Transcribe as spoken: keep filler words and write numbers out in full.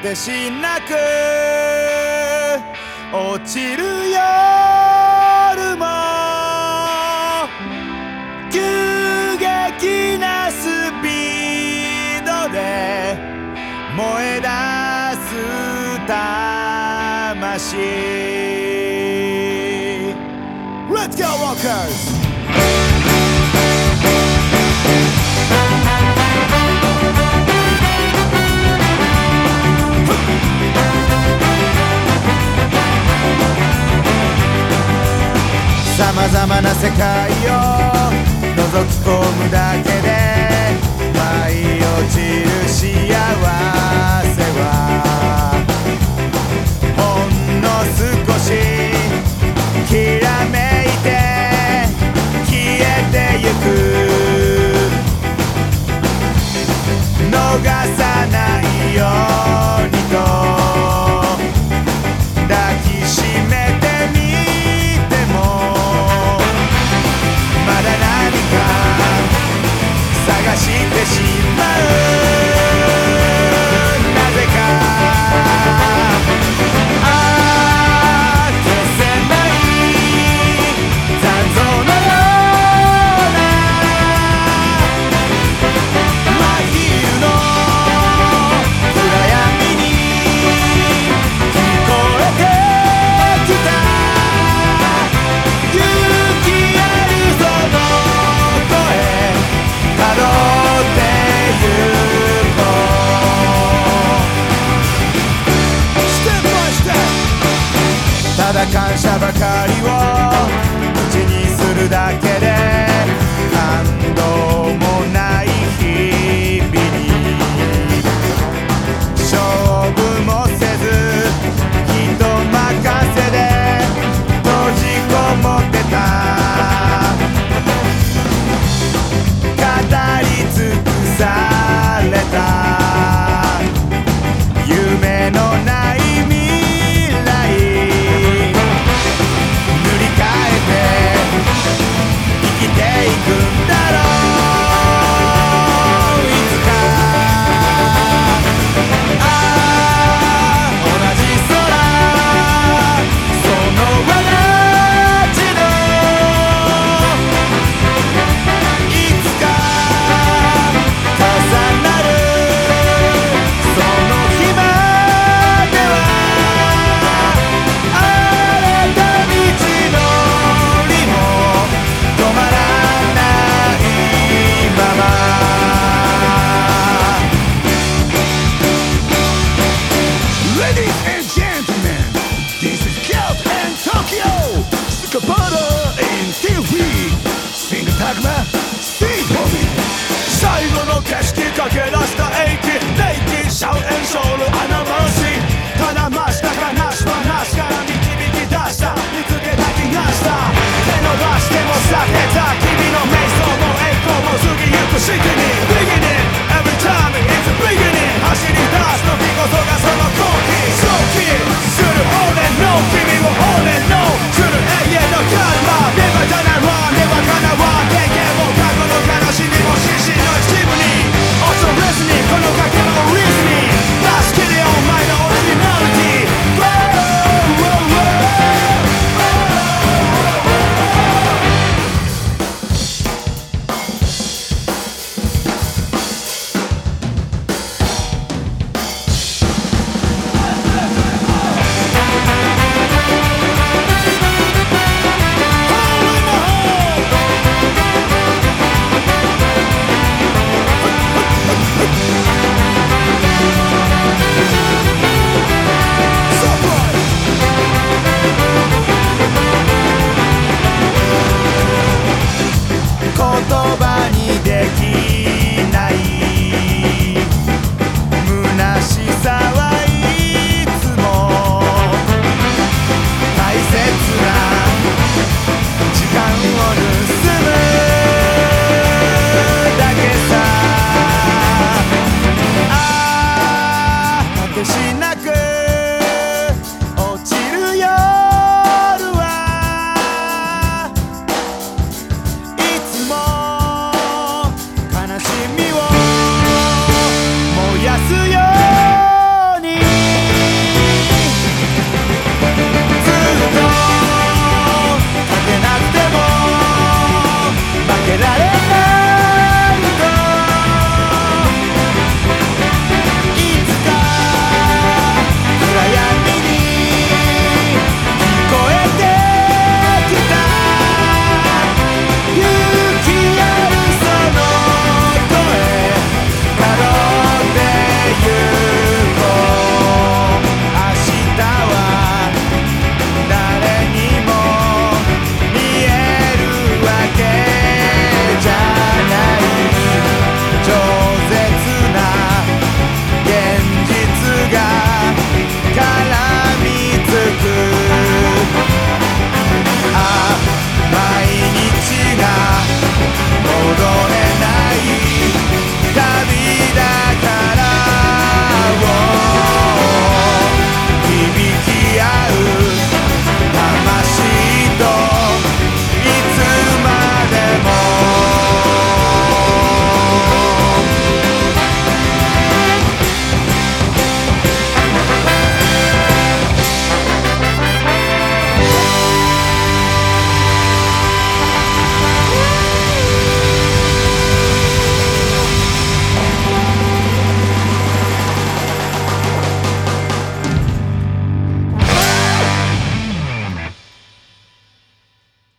てしなく落ちる夜も急激なスピードで燃え出す魂 Let's go Walkers!さまざまな世界を覗き込むだけで舞い落ちる幸せはほんの少しきらめいて消えてゆく逃さないようにと抱きしめてみ探してしまうなぜかああ消せない残像のような真昼の暗闇に聞こえてきた勇気あるその声たどってゆこうステップバイステップただ感謝ばかりを口にするだけで感動もない日々に勝負もせず人任せで閉じこもってた語り尽くされた夢のない未来塗り替えて生きていくんだろういつかああ同じ空その同じのいつか重なるその日までは荒れた道のりも止まらないまま Ladies and gentlemen, this is Kyoto and Tokyo. Scapada in ティーブイ Sing Tagma, Steve Bobby. 最後の景色かけら